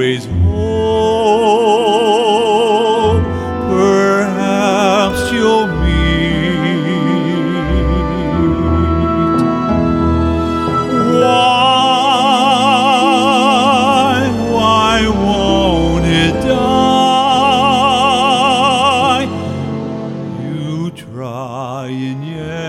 always hope. Perhaps you'll meet. Why won't it die? You try and yet